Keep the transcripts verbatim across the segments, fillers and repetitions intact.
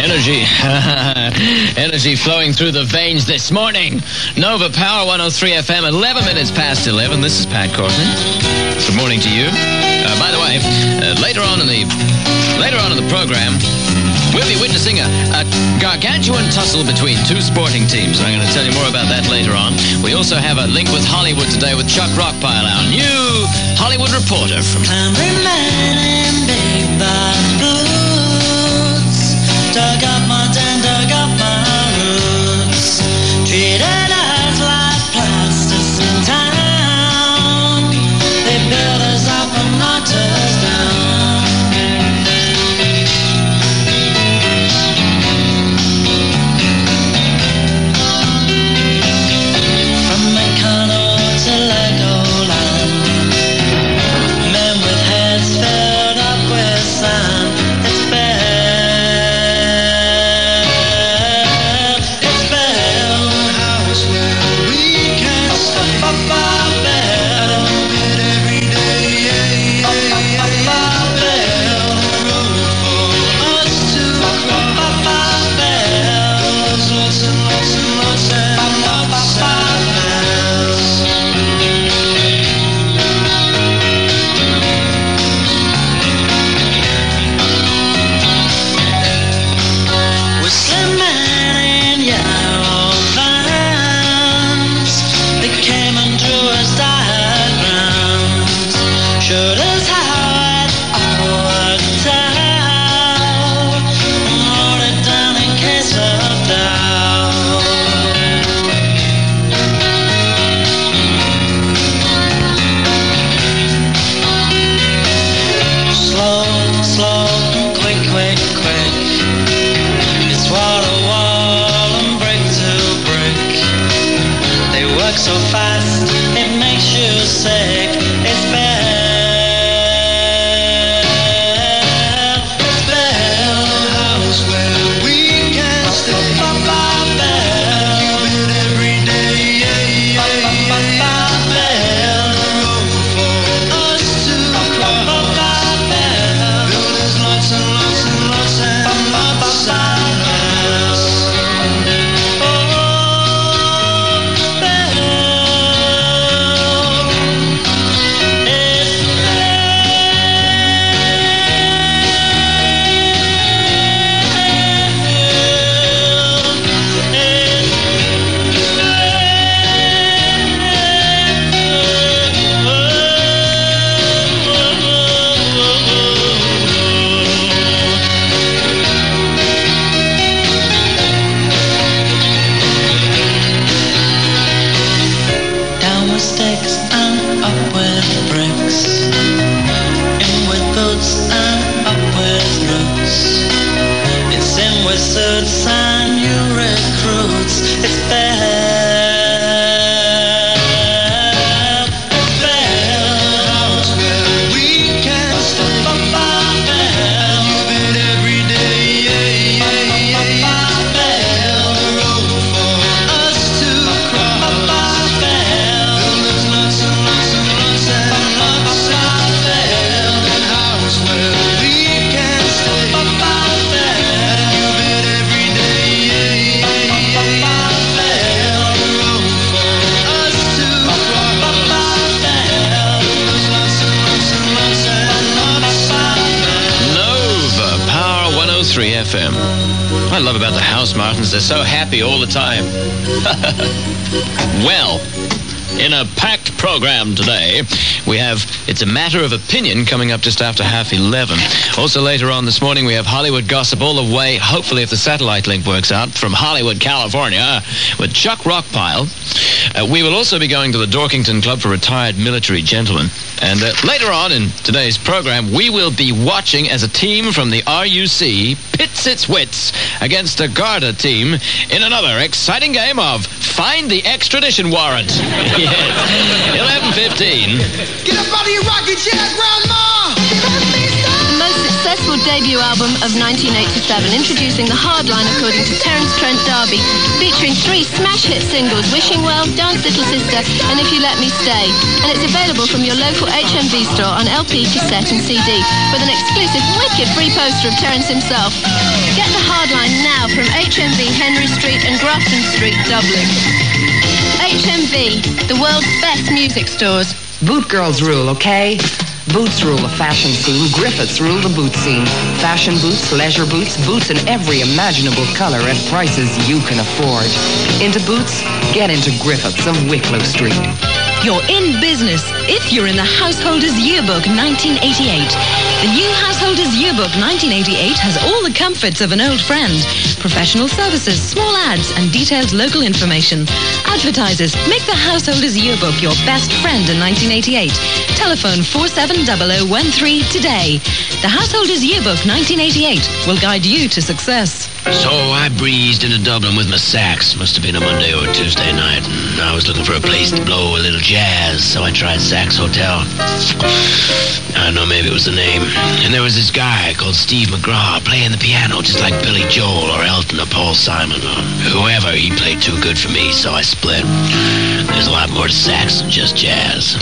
Energy. Energy flowing through the veins this morning. Nova Power one oh three F M, eleven minutes past eleven. This is Pat Courtney. Good morning to you. Uh, by the way, uh, later on in the later on in the program, we'll be witnessing a, a gargantuan tussle between two sporting teams. I'm going to tell you more about that later on. We also have a link with Hollywood today with Chuck Rockpile, our new Hollywood reporter from... I'm remaining big bad boots. Dug up my den, dug up my roots. Treated us like plastics in town. They built us up and knocked us down. F M. What I love about the House Martins, they're so happy all the time. Well, in a packed program today, we have It's a Matter of Opinion coming up just after half eleven. Also later on this morning, we have Hollywood gossip all the way, hopefully if the satellite link works out, from Hollywood, California, with Chuck Rockpile. Uh, we will also be going to the Dorkington Club for Retired Military Gentlemen. And uh, later on in today's program, we will be watching as a team from the R U C pits its wits against a Garda team in another exciting game of Find the Extradition Warrant. Yes. eleven fifteen. Get up out of your rocking chair, Grandma! Most successful debut album of nineteen eighty-seven, introducing the Hardline according to Terence Trent D'Arby, featuring three smash hit singles, Wishing Well, Dance Little Sister, and If You Let Me Stay. And it's available from your local H M V store on L P, cassette and C D, with an exclusive wicked free poster of Terence himself. Get the Hardline now from H M V Henry Street and Grafton Street, Dublin. H M V, the world's best music stores. Boot girls rule, okay? Boots rule the fashion scene. Griffiths rule the boot scene. Fashion boots, leisure boots, boots in every imaginable color at prices you can afford. Into boots? Get into Griffiths of Wicklow Street. You're in business if you're in the Householders Yearbook nineteen eighty-eight. The new Householders Yearbook nineteen eighty-eight has all the comforts of an old friend. Professional services, small ads, and detailed local information. Advertisers, make the Householders Yearbook your best friend in nineteen eighty-eight. Telephone four seven zero zero one three today. The Householders Yearbook nineteen eighty-eight will guide you to success. So I breezed into Dublin with my sax. Must have been a Monday or a Tuesday night. And I was looking for a place to blow a little jazz, so I tried Sax Hotel. I don't know, maybe it was the name. And there was this guy called Steve McGraw playing the piano just like Billy Joel or Elton or Paul Simon or whoever. He played too good for me, so I split. There's a lot more to sax than just jazz.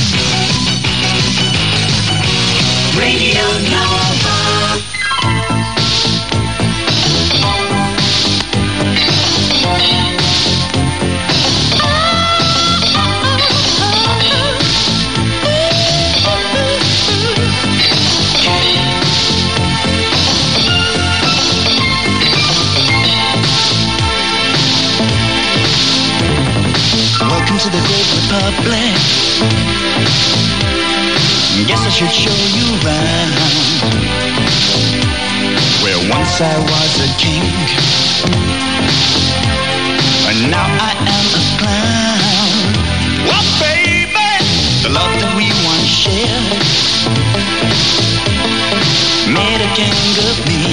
Radio Nova. Welcome to the great republic. Guess I should show you around. Where once I was a king, and now I am a clown. Well, baby, the love that we once shared made a king of me.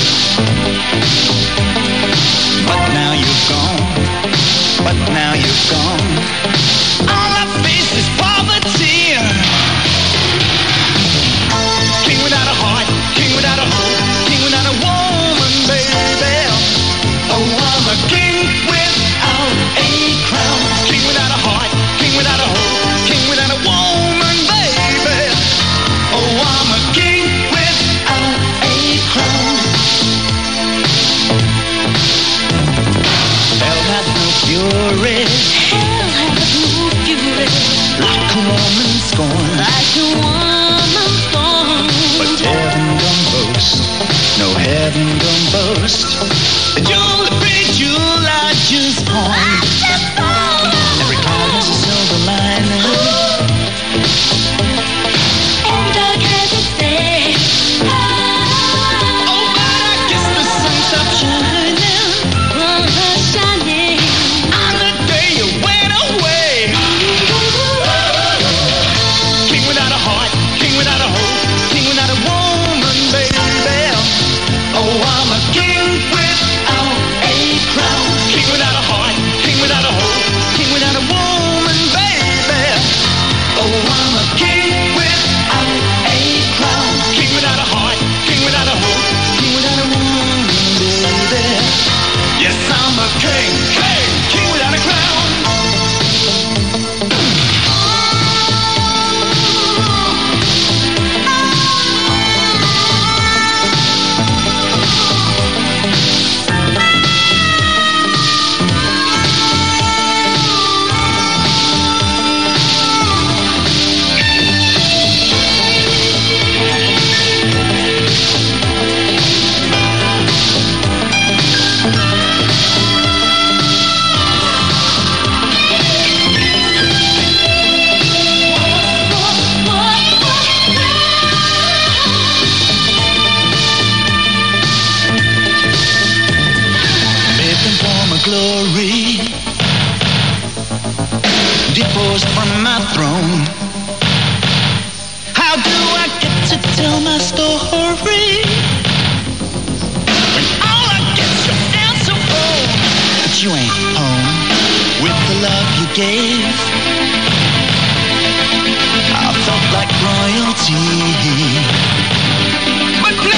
But now you're gone. But now you're gone. All I face is poverty. King without a heart, king without a home, king without a woman, baby. Oh, I'm a king without a crown. King without a heart, king without a home, king without a woman, baby. Oh, I'm a king without a crown. Hell has no fury. Hell has no fury. Like a woman scorned. Like a woman scorned. But heaven don't boast. No, heaven don't boast. You'll be Jewel I just pawned. Every cloud has a silver lining. Every dog has a day. Oh, but I guess the sun stopped shining. Shining. On the day you went away. King without a heart, king without a hope, king without a woman, baby. Oh, I'm a king without a crown. King without a heart, king without a hope, king without a woman, baby. Oh, I'm a king without a crown. King without a heart, king without a hope, king without a woman, baby. Yes, I'm a king, king, king without a crown. Glory, deposed from my throne. How do I get to tell my story when all I get's your answer phone? But you ain't home with the love you gave. I felt like royalty, but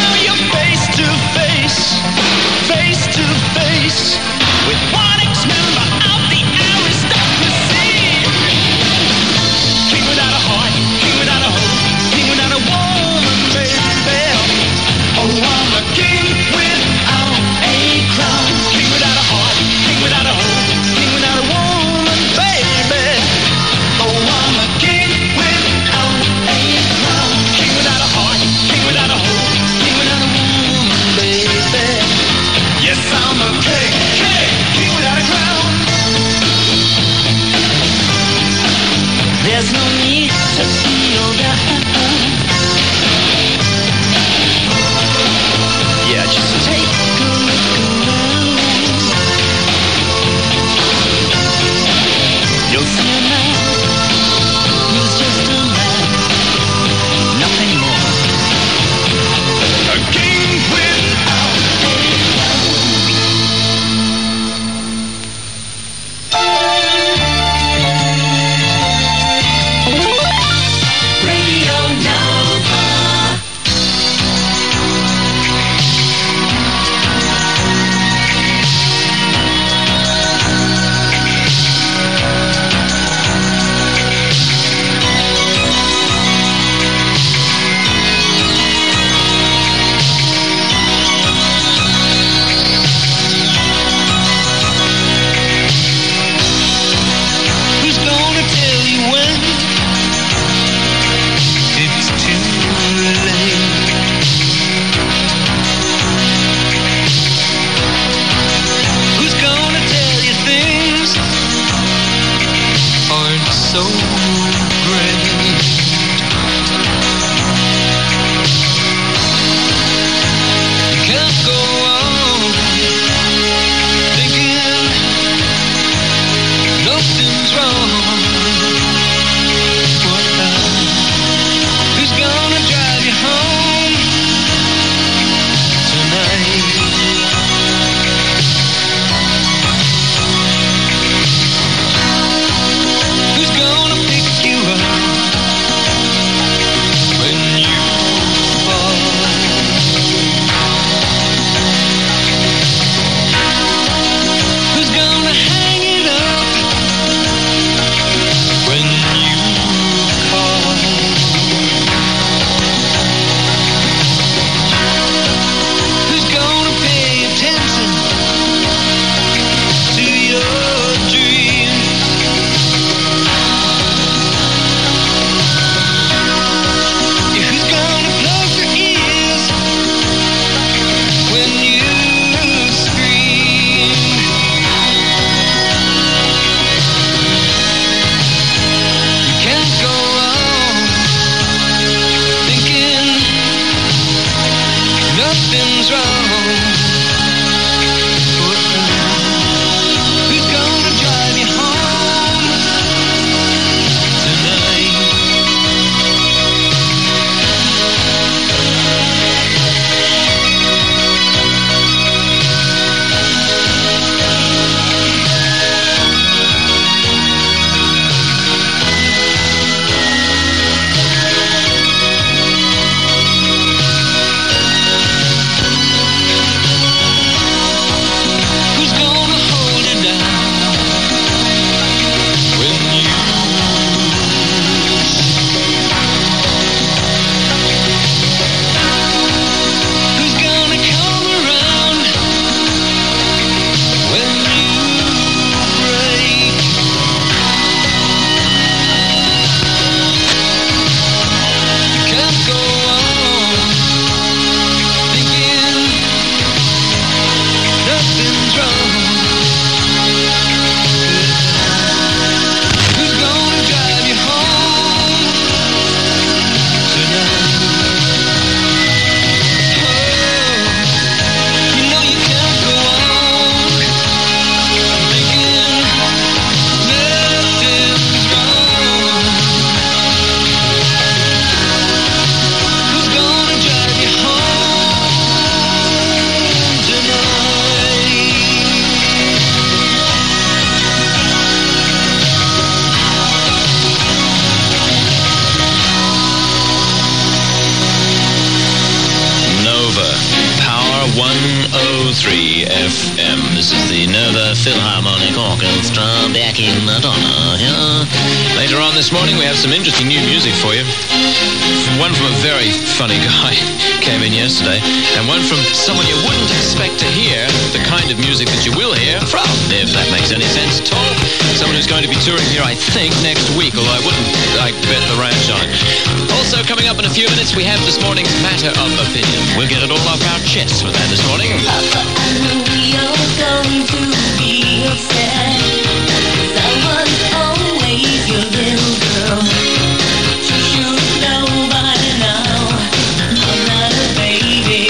three F M. This is the Nova Philharmonic Orchestra backing Madonna. Yeah. Later on this morning, we have some interesting new music for you. One from a very funny guy came in yesterday, and one from someone you wouldn't expect to hear the kind of music that you will hear from, if that makes any sense at all. Someone who's going to be touring here, I think, next week, although I wouldn't like bet the ranch on it. Also, coming up in a few minutes, we have this morning's Matter of Opinion. We'll get it all off our chests with that this morning. Papa, I know you're going to be upset. I was always your little girl. You should know by now I'm not a baby.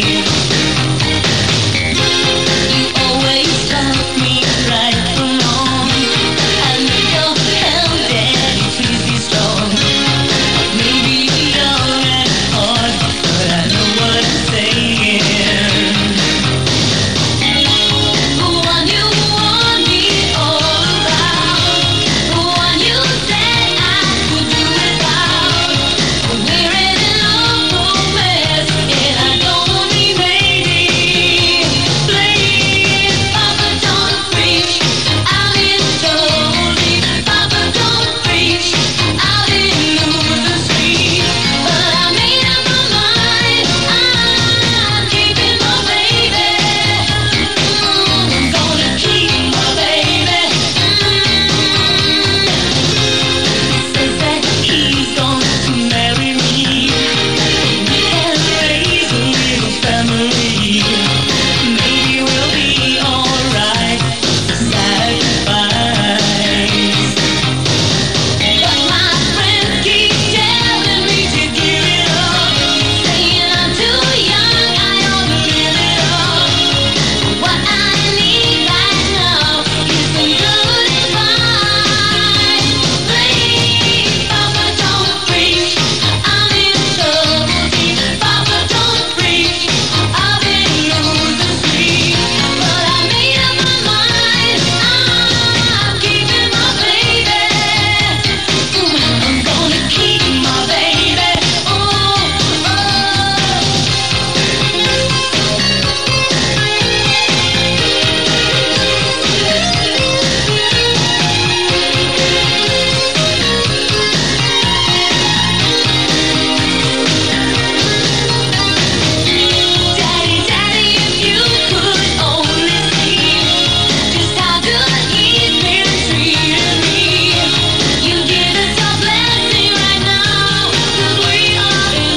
You always taught me right from wrong. I know your hell, Daddy, please be strong. Maybe young and hard, but I know what I'm saying. The one you warned me all about, the one you said I could do without. We're in an awful mess, and I don't want to be ready. Please, Papa, don't preach. I'm in trouble deep. Papa, don't preach. I've been losing sleep, but I made up my mind. I'm keeping my baby. I'm gonna keep my baby. Says that he's going to marry me. We can raise a little family. Maybe we'll be alright. Sacrifice. But my friends keep telling me to give it up, saying I'm too young, I ought to live it up. What I need right now is some good advice. Please, Papa, don't preach. I'm in trouble deep. Papa, don't preach. I've been losing sleep, but I made up my mind. I'm keeping my baby. I'm gonna keep my baby. Oh, oh. Daddy, Daddy, if you could only see just how good he's been treating me, you give us your blessing right now, 'cause we are in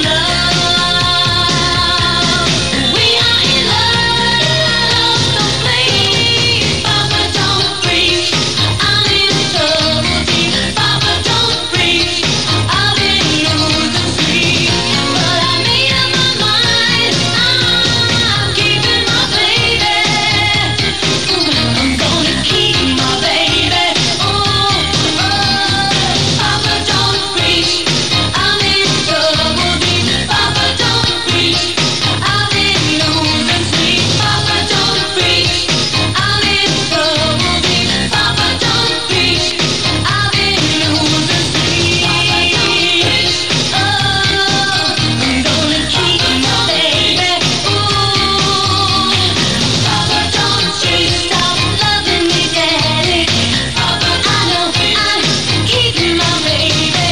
love. We are in love, so please, Papa, don't preach. I'm in trouble deep. Papa, don't preach. I've been losing sleep, but I made up my mind. I'm keeping my baby. I'm gonna keep my baby. Oh, oh. Papa, don't preach. I'm in trouble deep. Papa, don't preach. I've been losing sleep. Papa, don't preach. I'm in trouble deep. Papa, don't preach. I've been losing sleep. Oh, I'm gonna keep my baby. Ooh, Papa, don't you stop loving me, Daddy. Papa, I know I'm keeping my baby.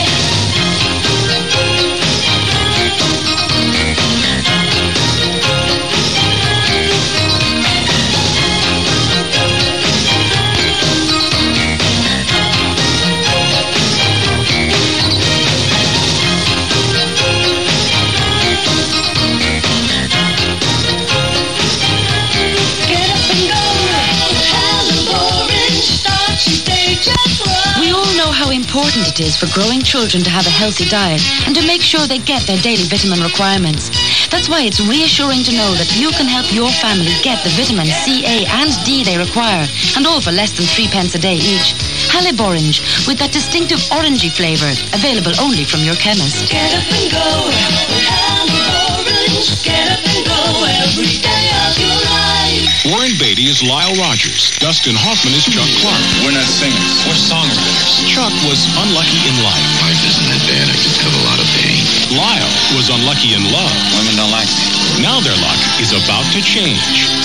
Get up and go. Have a boring start your day just right. We all know how important it is for growing children to have a healthy diet and to make sure they get their daily vitamin requirements. That's why it's reassuring to know that you can help your family get the vitamins C, A and D they require, and all for less than three pence a day each. Halib Orange, with that distinctive orangey flavour, available only from your chemist. Get up and go. Have a orange. Get up and go every day of your life. Warren Beatty is Lyle Rogers. Dustin Hoffman is Chuck Clark. We're not singers. We're songwriters. Chuck was unlucky in life. Life isn't that bad. I just have a lot of pain. Lyle was unlucky in love. Women don't like me. Now their luck is about to change.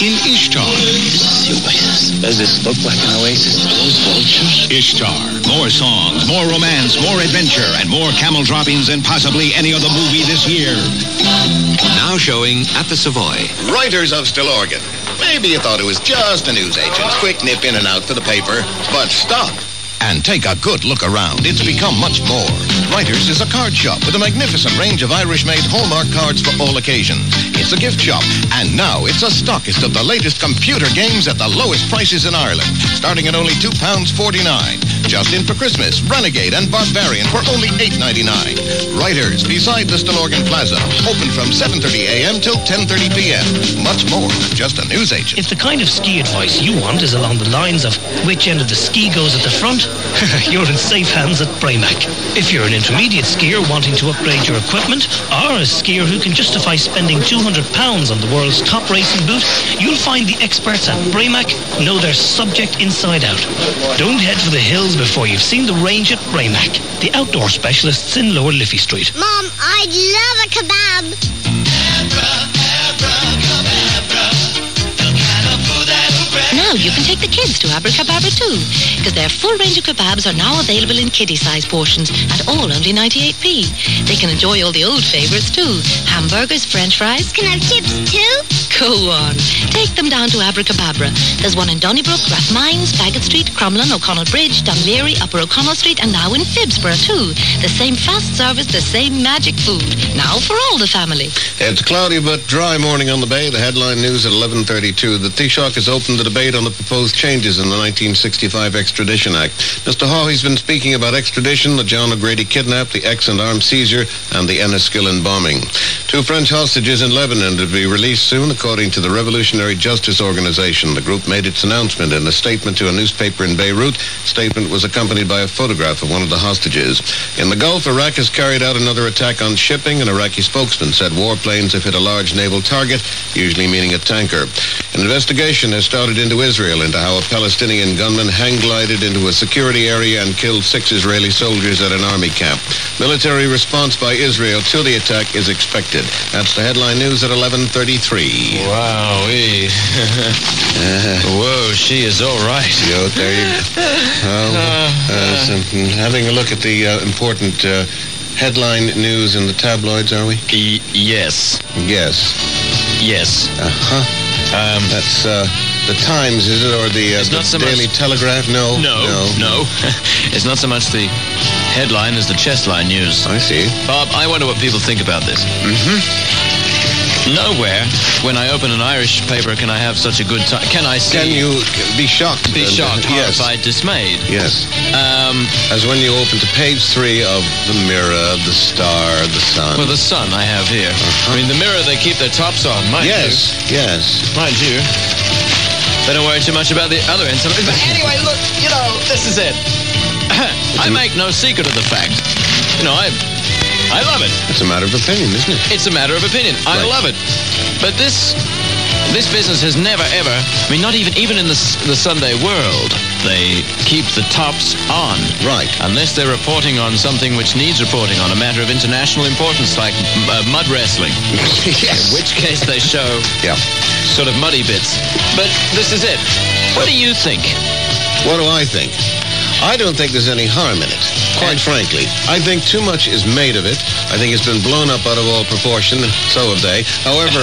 in Ishtar. This is the oasis. Does this look like an oasis? Are those vultures? Ishtar. More songs, more romance, more adventure, and more camel droppings than possibly any other movie this year. Now showing at the Savoy. Writers of Stillorgan. Maybe you thought it was just a newsagent. Quick nip in and out for the paper. But stop. And take a good look around. It's become much more. Writers is a card shop with a magnificent range of Irish-made Hallmark cards for all occasions. It's a gift shop, and now it's a stockist of the latest computer games at the lowest prices in Ireland, starting at only two pounds forty-nine. Just in for Christmas, Renegade and Barbarian for only eight ninety-nine. Writers, beside the Stillorgan Plaza, open from seven thirty a.m. till ten thirty p.m. Much more than just a newsagent. If the kind of ski advice you want is along the lines of which end of the ski goes at the front, you're in safe hands at Braymac. If you're an intermediate skier wanting to upgrade your equipment, or a skier who can justify spending two hundred pounds on the world's top racing boot, you'll find the experts at Braymac know their subject inside out. Don't head for the hills before you've seen the range at Braymac, the outdoor specialists in Lower Liffey Street. Mom, I'd love a kebab. Now you can take the kids to Abracababra too, because their full range of kebabs are now available in kiddie-sized portions at all only ninety-eight p. They can enjoy all the old favourites too. Hamburgers, French fries. Can I have chips too? Go on. Take them down to Abracababra. There's one in Donnybrook, Rathmines, Faggot Street, Crumlin, O'Connell Bridge, Dunleary, Upper O'Connell Street, and now in Phibsborough too. The same fast service, the same magic food. Now for all the family. It's a cloudy but dry morning on the Bay. The headline news at eleven thirty-two. The Taoiseach has opened the debate on the proposed changes in the nineteen sixty-five Extradition Act. Mister Hawley's been speaking about extradition, the John O'Grady kidnap, the X and armed seizure, and the Enniskillen bombing. Two French hostages in Lebanon to be released soon, according to the Revolutionary Justice Organization. The group made its announcement in a statement to a newspaper in Beirut. The statement was accompanied by a photograph of one of the hostages. In the Gulf, Iraq has carried out another attack on shipping. An Iraqi spokesman said warplanes have hit a large naval target, usually meaning a tanker. An investigation has started into Israel into how a Palestinian gunman hang-glided into a security area and killed six Israeli soldiers at an army camp. Military response by Israel to the attack is expected. That's the headline news at eleven thirty-three. Wow-wee. uh, Whoa, she is all right. Yo, there you go. Well, uh, so, having a look at the uh, important uh, headline news in the tabloids, are we? E- yes. Yes. Yes. Uh-huh. Um, That's uh, the Times, is it, or the, uh, It's the not so Daily much- Telegraph? No. No, no. It's not so much the headline as the chest line news. I see. Bob, I wonder what people think about this. Mm-hmm. Nowhere, when I open an Irish paper, can I have such a good time. Can I see... Can you be shocked? Be and, uh, shocked, yes. horrified, dismayed. Yes. Um, As when you open to page three of The Mirror, The Star, The Sun. well, the Sun I have here. I mean, the Mirror, they keep their tops on, mind Yes, yes. you. Mind you. They don't worry too much about the other end. But anyway, look, you know, this is it. I make no secret of the fact. You know, I... I love it. It's a matter of opinion, isn't it? It's a matter of opinion. I Right. love it. But this this business has never, ever, I mean, not even even in the, the Sunday world, they keep the tops on. Right. Unless they're reporting on something which needs reporting on, a matter of international importance, like uh, mud wrestling. Yes. In which case they show Yeah. sort of muddy bits. But this is it. What do you think? What do I think? I don't think there's any harm in it, quite frankly. I think too much is made of it. I think it's been blown up out of all proportion, and so have they. However,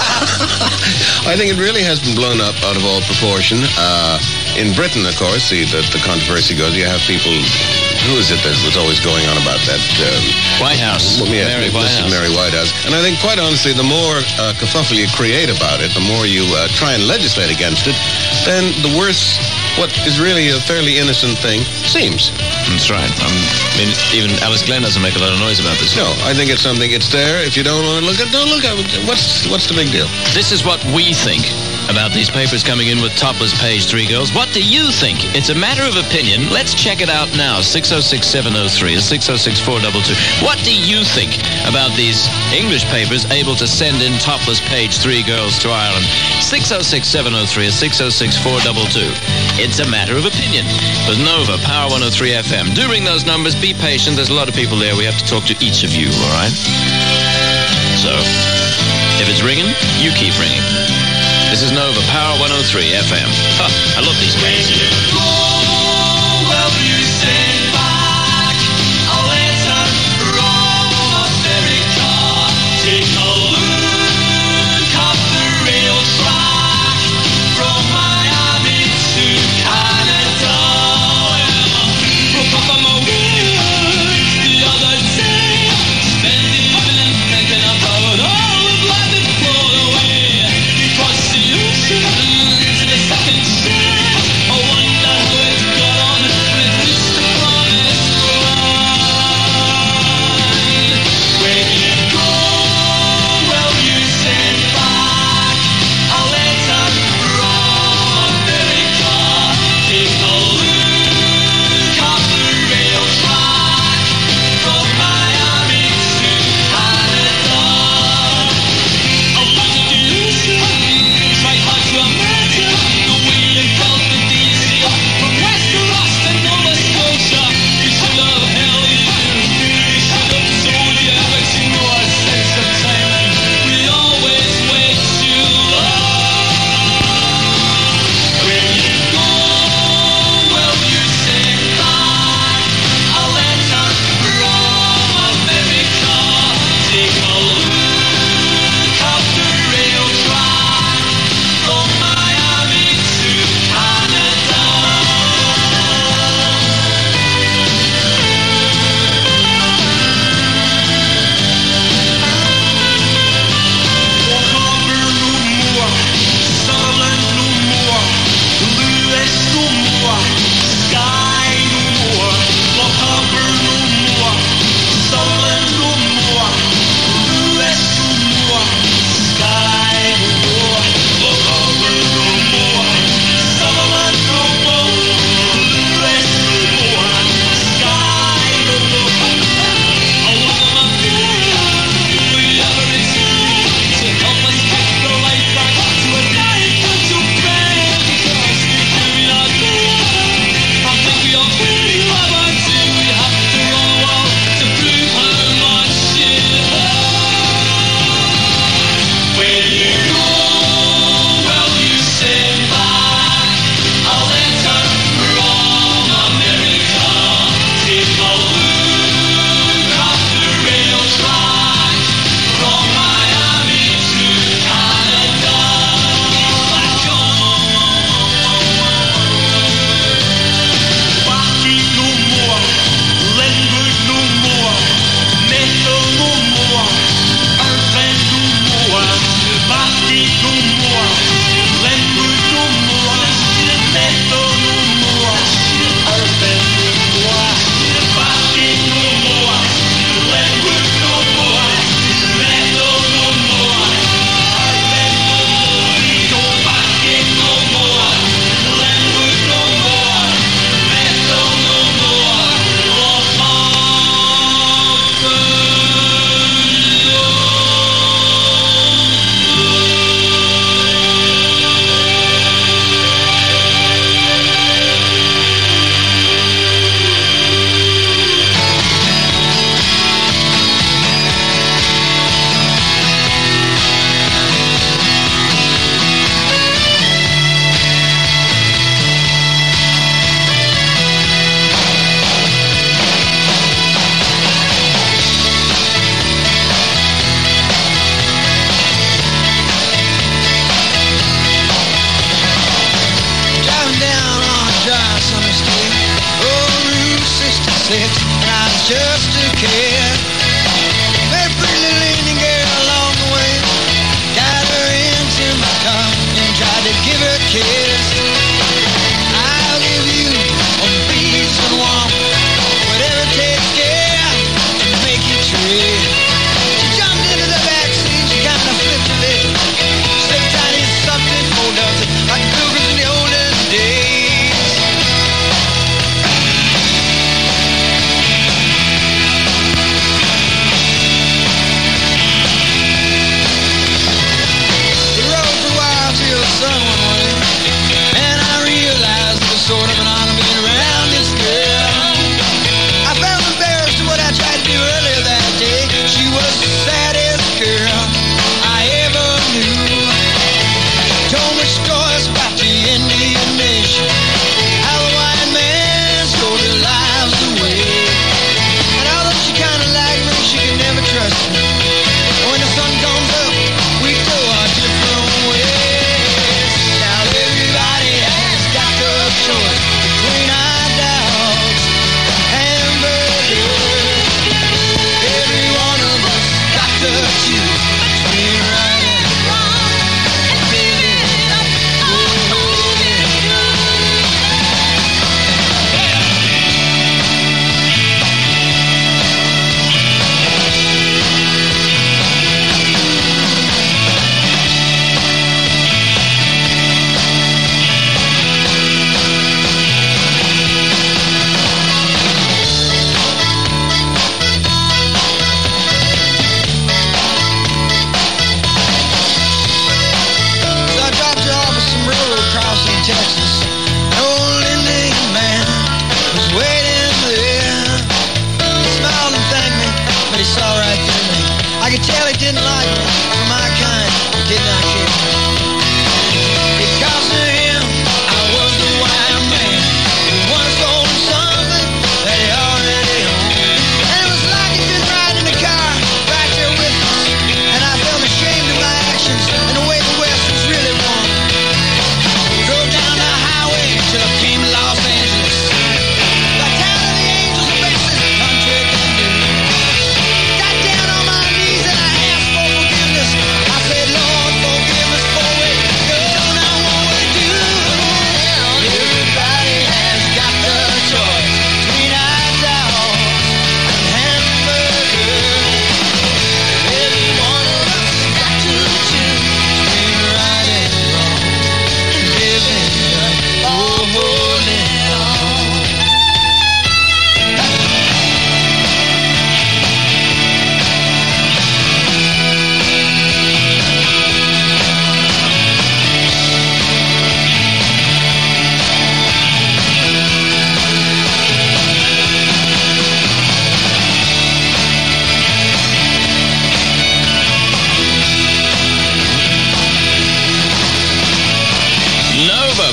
I think it really has been blown up out of all proportion. Uh, in Britain, of course, the, the, the controversy goes, you have people... Who is it that was always going on about that? Um, White House. Well, yes, Mary this Whitehouse. is Mary Whitehouse. And I think, quite honestly, the more uh, kerfuffle you create about it, the more you uh, try and legislate against it, then the worse what is really a fairly innocent thing seems. That's right. Um, I mean, even Alice Glenn doesn't make a lot of noise about this. No, I think it's something, it's there. If you don't want to look at it, don't look at it. What's, what's the big deal? This is what we think about these papers coming in with topless page three girls. What do you think? It's a matter of opinion. Let's check it out now. six oh six, seven oh three, six oh six, four two two. What do you think about these English papers able to send in topless page three girls to Ireland? six oh six, seven oh three, six oh six, four two two. It's a matter of opinion. With Nova, Power one oh three F M. Do ring those numbers. Be patient. There's a lot of people there. We have to talk to each of you, all right? So, if it's ringing, you keep ringing. This is Nova Power one oh three F M. Huh, I love these bands.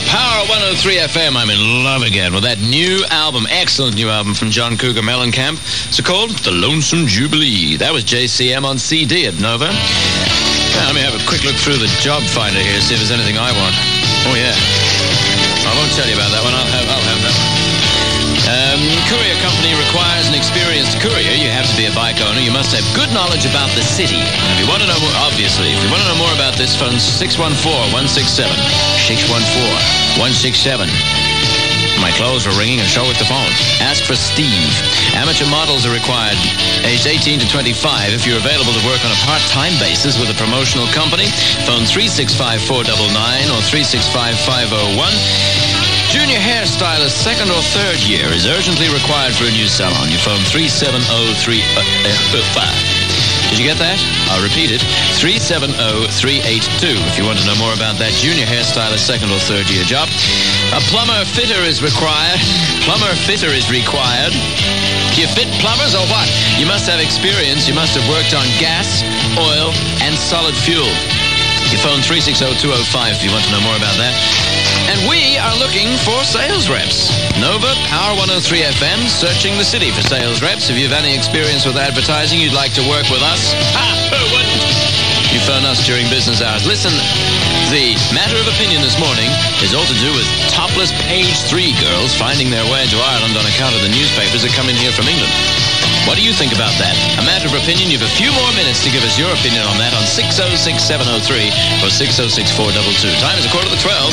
Power one oh three F M. I'm in love again with that new album, excellent new album from John Cougar Mellencamp. It's called The Lonesome Jubilee. That was J C M on C D at Nova. Now, let me have a quick look through the job finder here, see if there's anything I want. Oh, yeah. I won't tell you about that one. I'll have, I'll have that one. Um, courier company requires an experienced courier. You have to be a bike owner. You must have good knowledge about the city. If you want to know more, obviously, if you want to know more about this, phone six one four, one six seven. six one four, one six seven. My clothes are ringing and show with the phone. Ask for Steve. Amateur models are required, aged eighteen to twenty-five. If you're available to work on a part-time basis with a promotional company, phone three six five, four nine nine or three six five, five oh one. Junior hairstylist second or third year is urgently required for a new salon. You phone three seven oh three five. Did you get that? I'll repeat it. three seven oh three eight two if you want to know more about that junior hairstylist second or third year job. A plumber fitter is required. Plumber fitter is required. Do you fit plumbers or what? You must have experience. You must have worked on gas, oil, and solid fuel. You phone three six oh, two oh five if you want to know more about that. And we are looking for sales reps. Nova, Power one oh three F M, searching the city for sales reps. If you have any experience with advertising, you'd like to work with us, ha, who wouldn't? You phone us during business hours. Listen, the matter of opinion this morning is all to do with topless page three girls finding their way to Ireland on account of the newspapers that come in here from England. What do you think about that? A matter of opinion. You have a few more minutes to give us your opinion on that on six oh six, seven oh three or six oh six, four two two. Time is a quarter to twelve.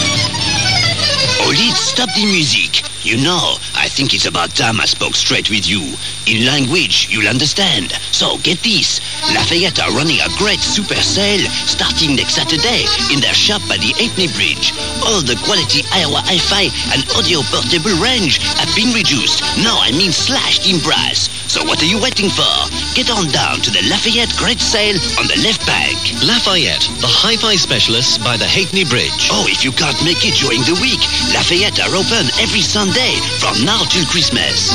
Olit, stop the music. You know, I think it's about time I spoke straight with you. In language you'll understand. So get this. Lafayette are running a great super sale starting next Saturday in their shop by the Hackney Bridge. All the quality Iowa hi-fi and audio portable range have been reduced. No, I mean slashed in price. So what are you waiting for? Get on down to the Lafayette Great Sale on the left bank. Lafayette, the hi-fi specialists by the Hackney Bridge. Oh, if you can't make it during the week, Lafayette are open every Sunday from now till Christmas.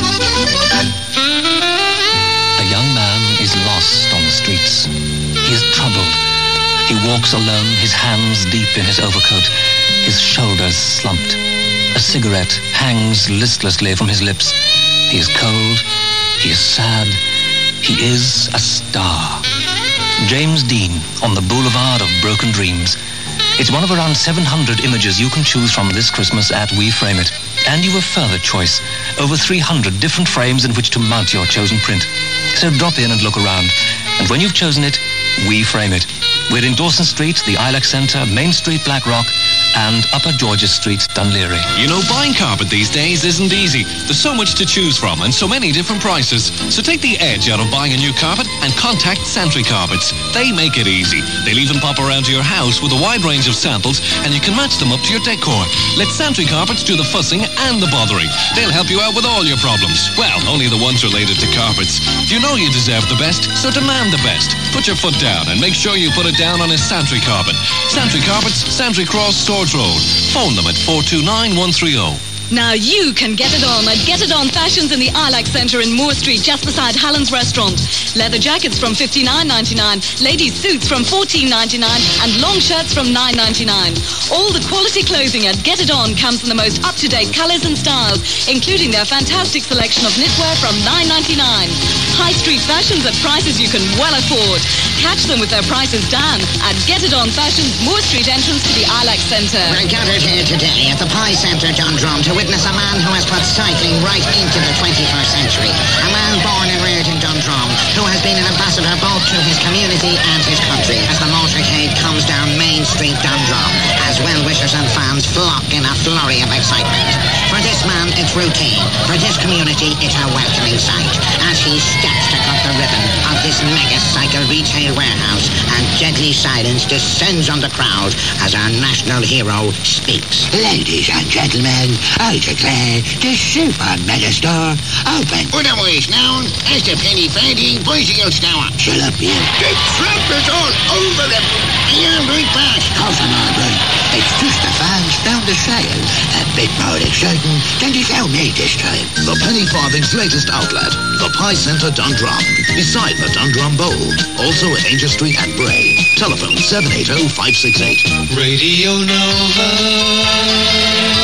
A young man is lost on the streets. He is troubled. He walks alone, his hands deep in his overcoat, his shoulders slumped. A cigarette hangs listlessly from his lips. He is cold. He is sad. He is a star. James Dean on the Boulevard of Broken Dreams. It's one of around seven hundred images you can choose from this Christmas at We Frame It. And you have further choice. Over three hundred different frames in which to mount your chosen print. So drop in and look around. And when you've chosen it, we frame it. We're in Dawson Street, the Ilex Centre, Main Street, Blackrock, and Upper George's Street, Dunleary. You know, buying carpet these days isn't easy. There's so much to choose from and so many different prices. So take the edge out of buying a new carpet and contact Santry Carpets. They make it easy. They'll even pop around to your house with a wide range of samples and you can match them up to your decor. Let Santry Carpets do the fussing and the bothering. They'll help you out with all your problems. Well, only the ones related to carpets. You know you deserve the best, so demand the best. Put your foot down and make sure you put it down on a Santry Carpet. Santry Carpets, Santry Cross, Swords Road. Phone them at four two nine, one three oh. Now you can get it on at Get It On Fashions in the Ilex Centre in Moore Street, just beside Hallen's Restaurant. Leather jackets from fifty-nine ninety-nine, ladies' suits from fourteen ninety-nine, and long shirts from nine ninety-nine. All the quality clothing at Get It On comes in the most up-to-date colours and styles, including their fantastic selection of knitwear from nine ninety-nine. High street fashions at prices you can well afford. Catch them with their prices down at Get It On Fashions, Moore Street entrance to the Ilex Centre. We're gathered here today at the Pie Centre, Dundrum, to witness a man who has put cycling right into the twenty-first century. A man born and reared in Dundrum, who has been an ambassador both to his community and his country as the motorcade comes down Main Street, Dundrum, as well-wishers and fans flock in a flurry of excitement. For this man, it's routine. For this community, it's a welcoming sight as he steps to cut the ribbon of this mega-cycle retail warehouse, and deadly silence descends on the crowd as our national hero speaks. Ladies and gentlemen, I declare the Super Mega Store open. Otherwise known as the Penny Fandy Bicycle Store. Shut up, you. The trumpet's all over them. Yeah, right fast. Coffee, Margaret. It's just the fans found the sale. A bit more exciting than the cow made this time. The Penny Farthing's latest outlet, the Pie Centre, Dundrum, beside the Dundrum Bowl. Also at Angel Street and Bray. Telephone seven eight oh, five six eight. Radio Nova.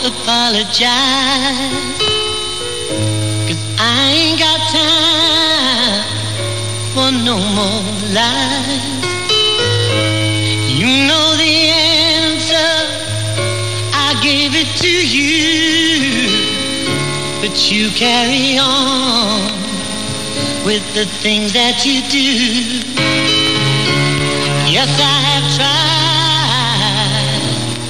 apologize, 'cause I ain't got time for no more lies. You know the answer, I gave it to you, but you carry on with the things that you do. Yes, I have tried.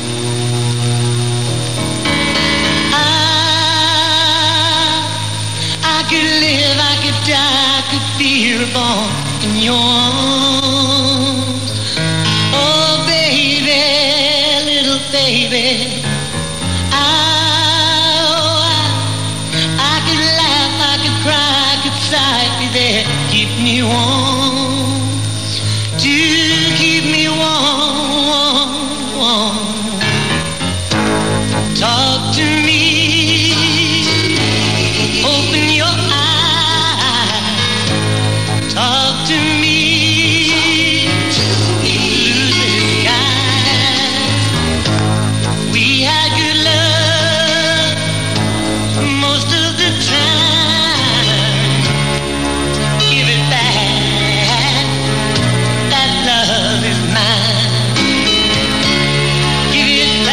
I, I could live, I could die, I could be reborn in your arms. Oh, baby, little baby. I, oh, I, I could laugh, I could cry, I could sigh, be there, keep me warm. To keep me warm, warm, warm. Talk to me, open your eyes. Talk to me, blue skies. We had good love most of the time. Give it back, that love is mine. Give it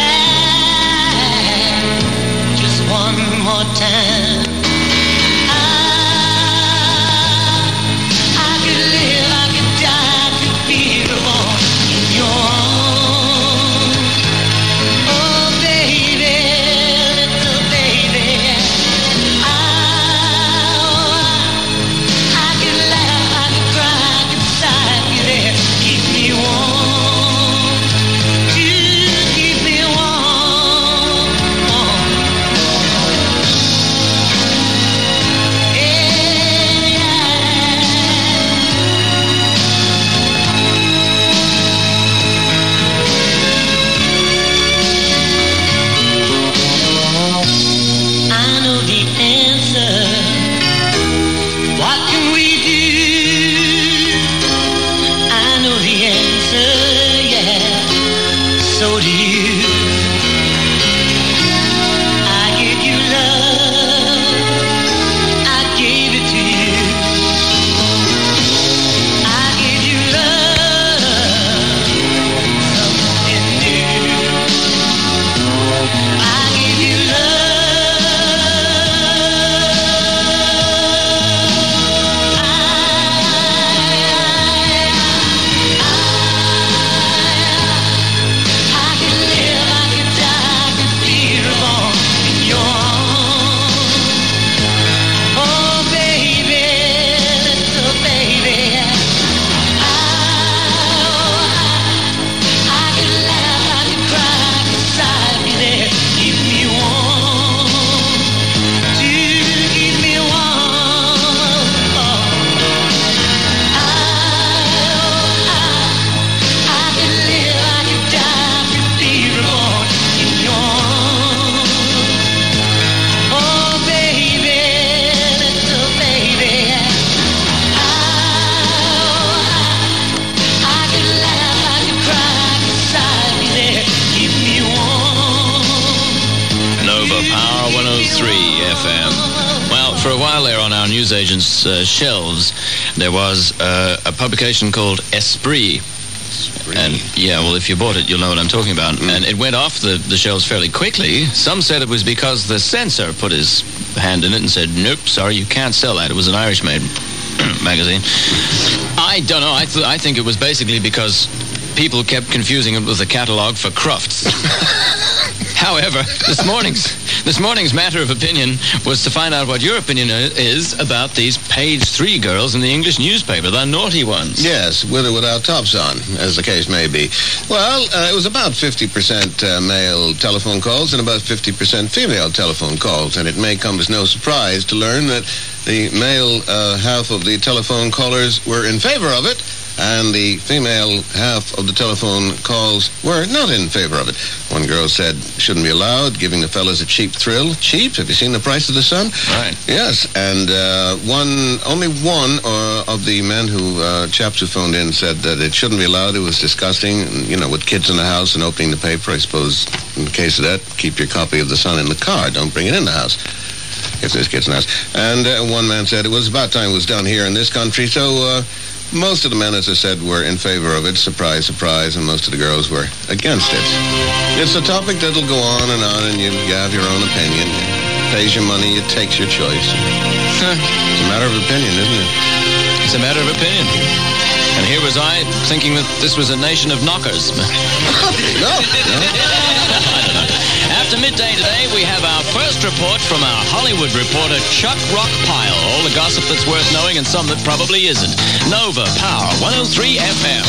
back just one more time. I, I could live, I could die, I could be reborn in your arms. Oh, baby, little baby. I, I could laugh, I could cry, I could sigh, be there, keep me warm. To keep me warm, warm. I know the answer. What can we do? I know the answer, yeah. So do you. I give you love. I gave it to you. I give you love. Something new. I give you I could live, I could die, I could be reborn in your arms. Oh, baby, little baby. I, I could laugh, I could cry, I could sigh, be there, keep me warm. To keep me warm. I, I could live, I could die, I could be reborn in your arms. Oh, baby, little baby. I, I could laugh, I could cry, I could sigh, be there, keep me warm. Nova Power one oh three F M. Well, for a while there on our newsagent's uh, shelves, there was uh, a publication called Esprit. And yeah, well, if you bought it, you'll know what I'm talking about. And it went off the, the shelves fairly quickly. Some said it was because the censor put his hand in it and said, nope, sorry, you can't sell that. It was an Irish-made magazine. I don't know. I, th- I think it was basically because people kept confusing it with a catalogue for Crufts. However, this morning's this morning's matter of opinion was to find out what your opinion i- is about these page three girls in the English newspaper, the naughty ones. Yes, with or without tops on, as the case may be. Well, uh, it was about fifty percent uh, male telephone calls and about fifty percent female telephone calls, and it may come as no surprise to learn that the male uh, half of the telephone callers were in favor of it, and the female half of the telephone calls were not in favor of it. One girl said shouldn't be allowed, giving the fellas a cheap thrill, cheap. Have you seen the price of the sun? Right. Yes, and uh, one, only one uh, of the men who, uh, chaps who phoned in said that it shouldn't be allowed. It was disgusting. And, you know, with kids in the house and opening the paper, I suppose, in the case of that, keep your copy of the sun in the car. Don't bring it in the house. If this gets nice. And uh, one man said it was about time it was done here in this country, so uh, most of the men, as I said, were in favor of it. Surprise, surprise, and most of the girls were against it. It's a topic that'll go on and on, and you, you have your own opinion. It pays your money, it takes your choice. Huh. It's a matter of opinion, isn't it? It's a matter of opinion. And here was I, thinking that this was a nation of knockers. no, no. I don't know. After midday today, we have our first report from our Hollywood reporter, Chuck Rockpile. All the gossip that's worth knowing and some that probably isn't. Nova Power, one oh three F M.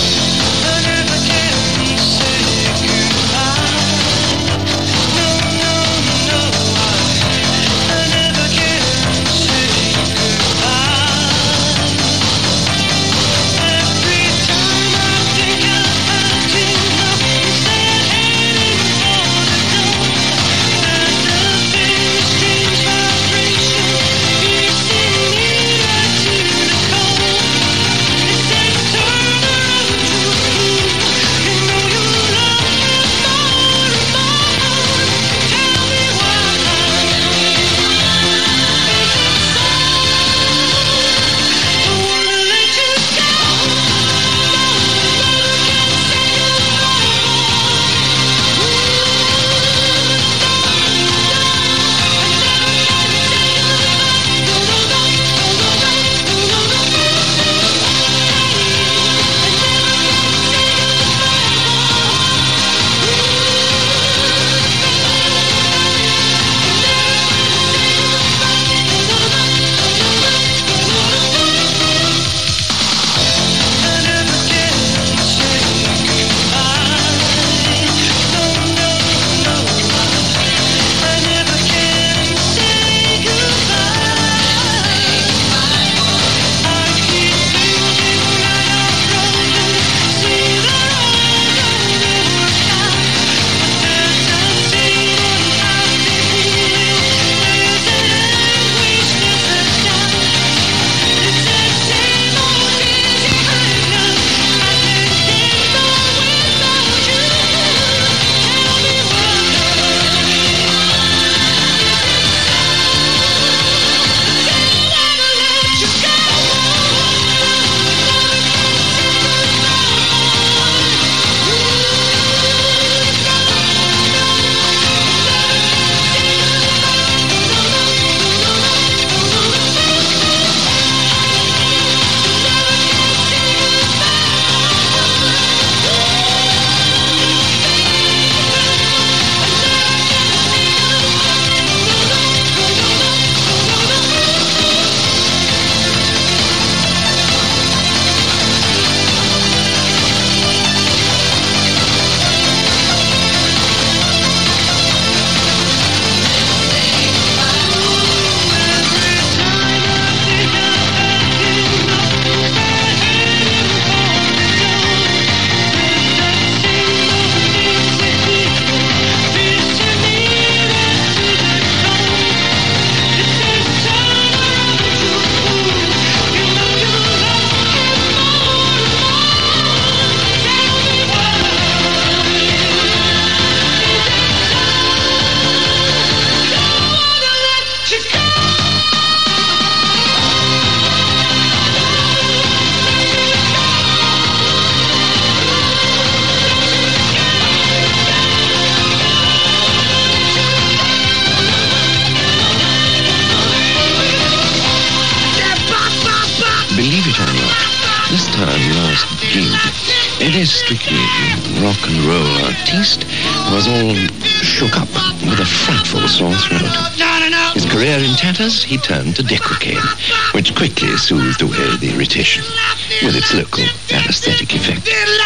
This strictly rock and roll artiste was all shook up with a frightful sore throat. His career in tatters, he turned to Decocaine, which quickly soothed away the irritation, with its local anesthetic effect.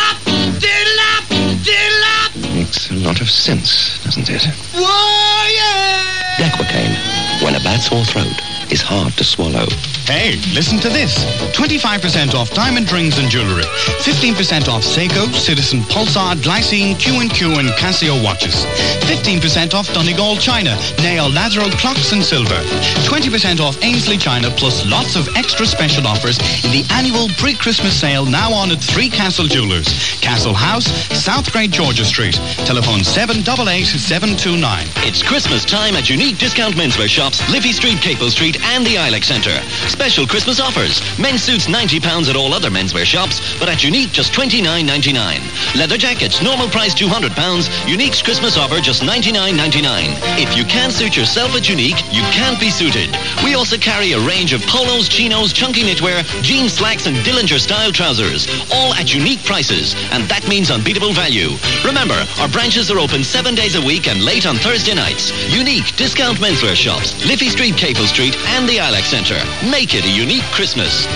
Makes a lot of sense, doesn't it? Decocaine, when a bad sore throat. is hard to swallow. Hey, listen to this. twenty-five percent off diamond rings and jewellery. fifteen percent off Seiko, Citizen, Pulsar, Glycine, Q and Q and Casio watches. fifteen percent off Donegal China, Nail, Lazaro clocks and silver. twenty percent off Ainsley China, plus lots of extra special offers in the annual pre-Christmas sale now on at Three Castle Jewellers. Castle House, South Great Georgia Street. Telephone seven eight eight, seven two nine. It's Christmas time at unique discount menswear shops, Liffey Street, Capel Street and the Ilex Centre. Special Christmas offers. Men's suits ninety pounds at all other menswear shops, but at Unique just twenty-nine ninety-nine. Leather jackets, normal price two hundred pounds. Unique's Christmas offer just ninety-nine ninety-nine. If you can't suit yourself at Unique, you can't be suited. We also carry a range of polos, chinos, chunky knitwear, jeans, slacks and Dillinger style trousers. All at unique prices, and that means unbeatable value. Remember, our branches are open seven days a week and late on Thursday nights. Unique discount menswear shops, Liffey Street, Capel Street and the Ilex Centre. Make it a unique Christmas.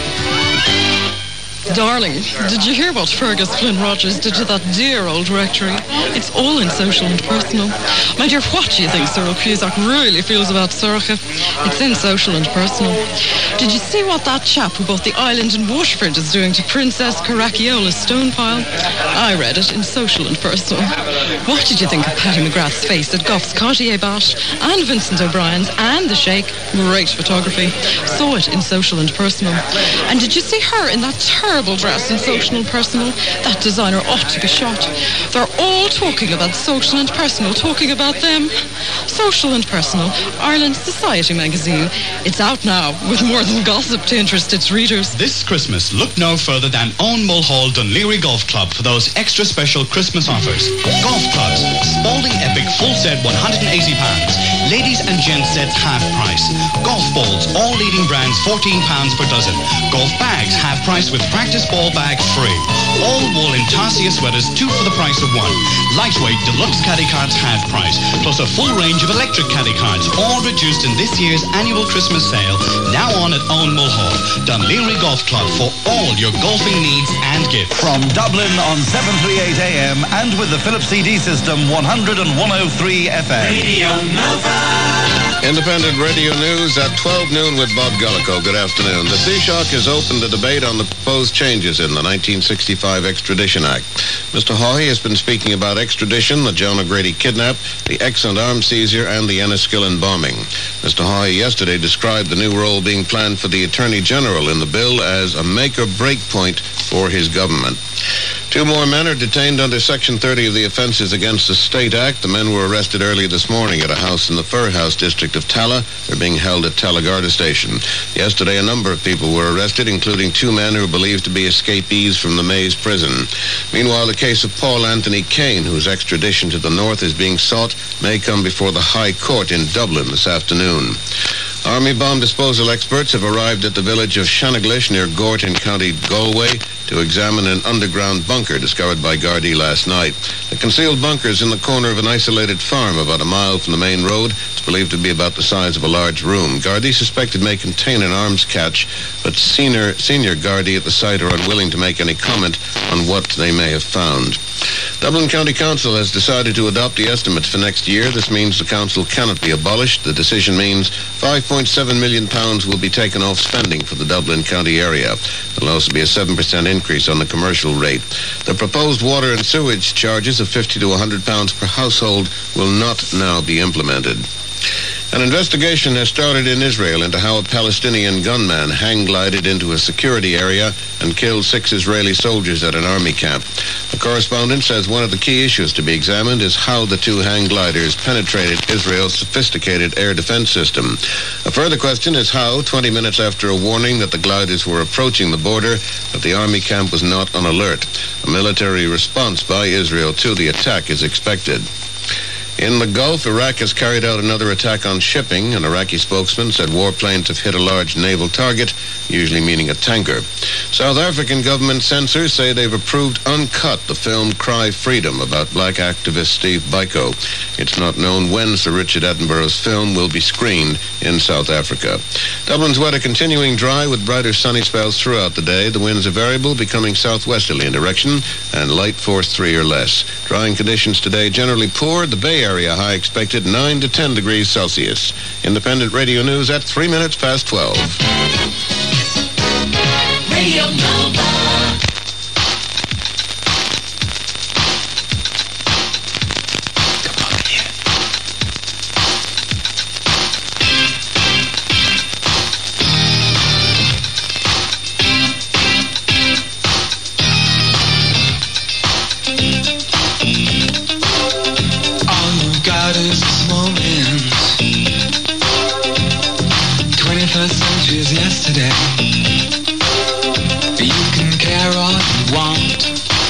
Darling, did you hear what Fergus Flynn Rogers did to that dear old rectory? It's all in social and personal. My dear, what do you think Cyril Cusack really feels about Sorcha? It's in social and personal. Did you see what that chap who bought the island in Waterford is doing to Princess Caracciola Stonepile? I read it in social and personal. What did you think of Paddy McGrath's face at Goff's Cartier Bash and Vincent O'Brien's and the Sheikh? Great photography. Saw it in social and personal. And did you see her in that terrible dress in social and personal? That designer ought to be shot. They're all talking about social and personal, talking about them. Social and Personal, Ireland's Society magazine. It's out now with more than gossip to interest its readers. This Christmas, look no further than Owen Mulhall Dunleary Golf Club for those extra special Christmas offers. Golf clubs, Spalding Epic full set one hundred eighty pounds. Ladies and gents sets half price. Golf balls, all leading brands fourteen pounds per dozen. Golf bags, half price with practice ball bag free. All wool Intarsia sweaters, two for the price of one. Lightweight deluxe caddy cards, half price. Plus a full range of electric caddy cards, all reduced in this year's annual Christmas sale. Now on at Owen Mulhall, Dunleary Golf Club for all your golfing needs and gifts. From Dublin on seven thirty-eight a m and with the Philips C D system one hundred and one oh three F M. Radio Nova. Independent Radio News at twelve noon with Bob Gullico. Good afternoon. The Taoiseach has opened a debate on the proposed changes in the nineteen sixty-five Extradition Act. Mister Haughey has been speaking about extradition, the John O'Grady kidnap, the Exxon arms seizure, and the Enniskillen bombing. Mister Haughey yesterday described the new role being planned for the Attorney General in the bill as a make-or-break point for his government. Two more men are detained under Section thirty of the Offences Against the State Act. The men were arrested early this morning at a house in the Fir House district of Talla. They're being held at Talla Garda Station. Yesterday, a number of people were arrested, including two men who are believed to be escapees from the Maze prison. Meanwhile, the case of Paul Anthony Kane, whose extradition to the north is being sought, may come before the High Court in Dublin this afternoon. Army bomb disposal experts have arrived at the village of Shannaglish near Gort in County Galway to examine an underground bunker discovered by Gardaí last night. The concealed bunker is in the corner of an isolated farm about a mile from the main road. It's believed to be about the size of a large room. Gardaí suspect it may contain an arms cache, but senior, senior Gardaí at the site are unwilling to make any comment on what they may have found. Dublin County Council has decided to adopt the estimates for next year. This means the council cannot be abolished. The decision means five point seven million pounds will be taken off spending for the Dublin County area. There will also be a seven percent increase on the commercial rate. The proposed water and sewage charges of fifty to one hundred pounds per household will not now be implemented. An investigation has started in Israel into how a Palestinian gunman hang-glided into a security area and killed six Israeli soldiers at an army camp. The correspondent says one of the key issues to be examined is how the two hang-gliders penetrated Israel's sophisticated air defense system. A further question is how, twenty minutes after a warning that the gliders were approaching the border, that the army camp was not on alert. A military response by Israel to the attack is expected. In the Gulf, Iraq has carried out another attack on shipping. An Iraqi spokesman said warplanes have hit a large naval target, usually meaning a tanker. South African government censors say they've approved uncut the film Cry Freedom about black activist Steve Biko. It's not known when Sir Richard Attenborough's film will be screened in South Africa. Dublin's weather continuing dry with brighter sunny spells throughout the day. The winds are variable, becoming southwesterly in direction, and light force three or less. Drying conditions today generally poor. The Bay Area area. High expected nine to ten degrees Celsius. Independent Radio News at three minutes past twelve. Radio Nova. Yesterday, you can care all you want.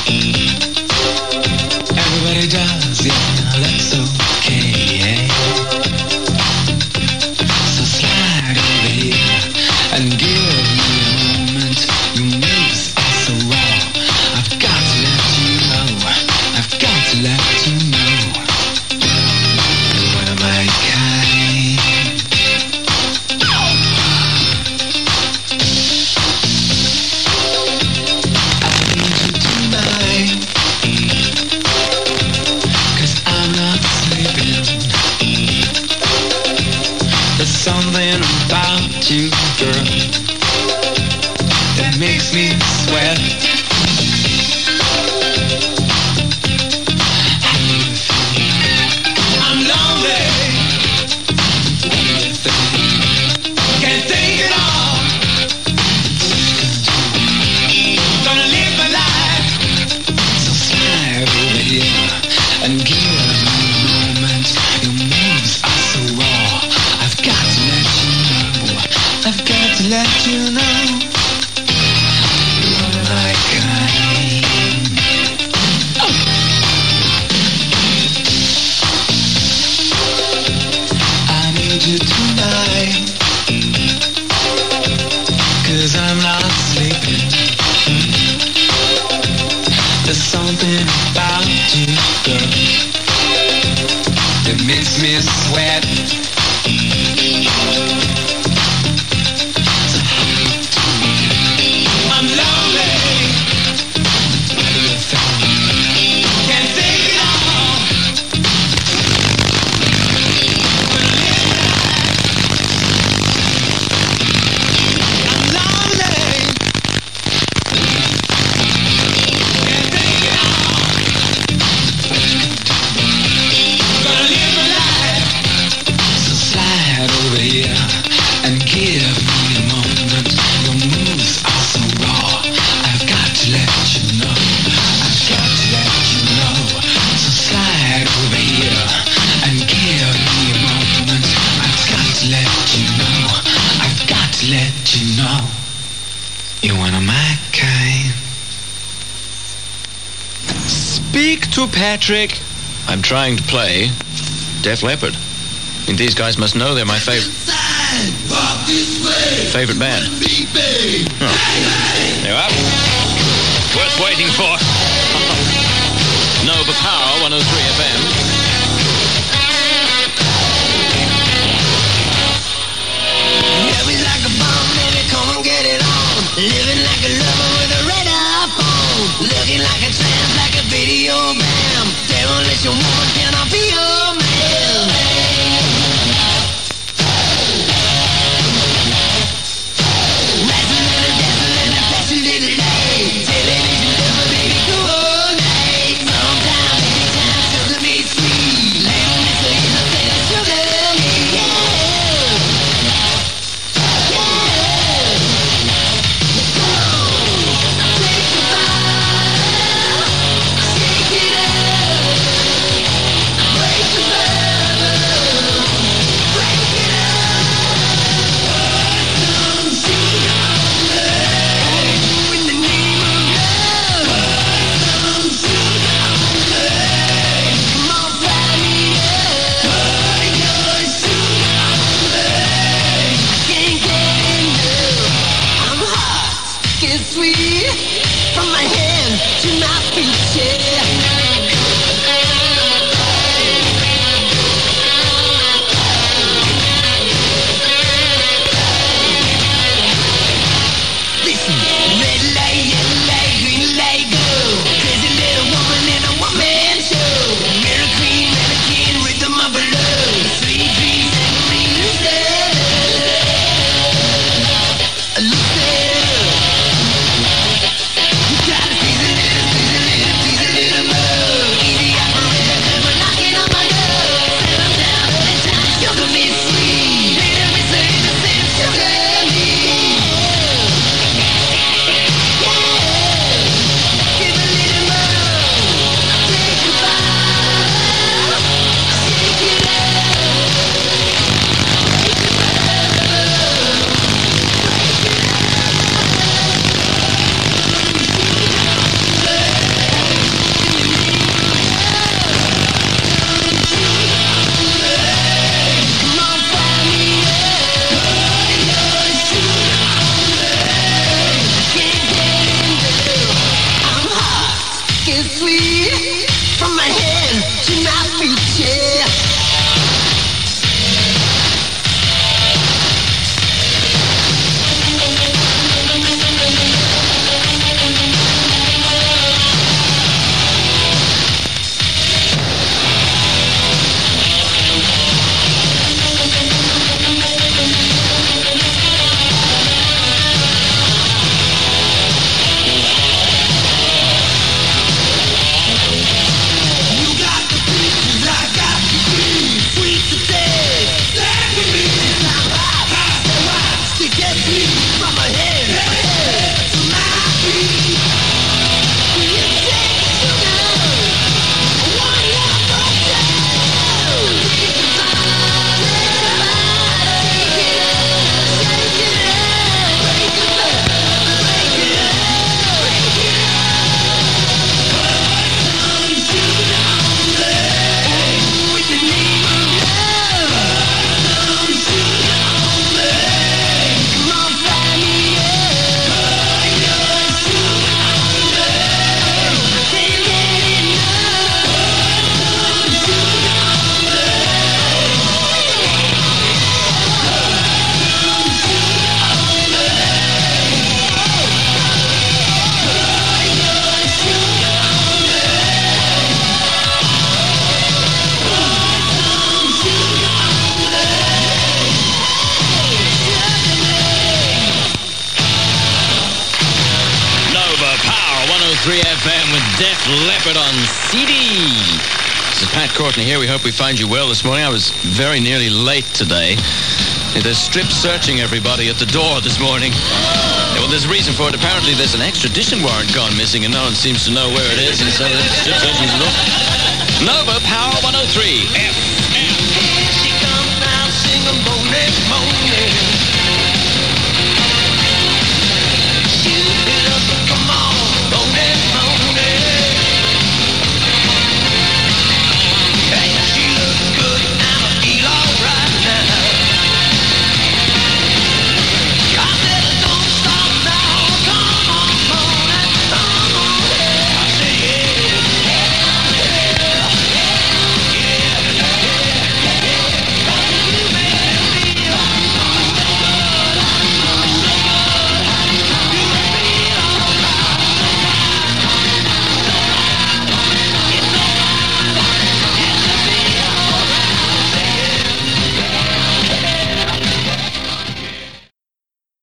Everybody does, yeah, that's okay. So slide over here and give me a moment. Your moves are so raw. I've got to let you know. I've got to let you know. What am I kind? Something about you, girl, that makes me sweat. I'm lonely. What do you think? Can't take it all. Gonna live my life. So slide over here and give me a moment. Your moves are so raw. I've got to let you know. I've got to let you know. You're my kind. Oh. I need you tonight, 'cause I'm not sleeping. There's something about you, girl, that makes me sweat. I'm lonely. What do you think? Can't take it all. Gonna live my life. I'm lonely. Can't take it all. Gonna live my life. So slide over here and give me a moment. Your moves are so raw. I've got to let you know. I've got to let you know. So slide over here and give me a moment. I've got to let you know. I've got to let you know. You're one of my kind. Speak to Patrick. I'm trying to play Def Leppard. I mean, these guys must know they're my favorite favorite band. Oh. There you are. Worth waiting for. Nova Power, one oh three F M. Love is like a bomb, baby, come and get it on. Living like a lover with a red iPhone. Looking like a tramp, like a video bam. Demolition woman, can I be your man? Rising and a dancing and a flashing little light. Television lover, baby, cool night. Sometimes, anytime, just to meet three F M with Def Leppard on C D. This is Pat Courtney here. We hope we find you well this morning. I was very nearly late today. They're strip searching everybody at the door this morning. Well, there's a reason for it. Apparently there's an extradition warrant gone missing and no one seems to know where it is, and so they're strip searching the door. Nova Power one oh three F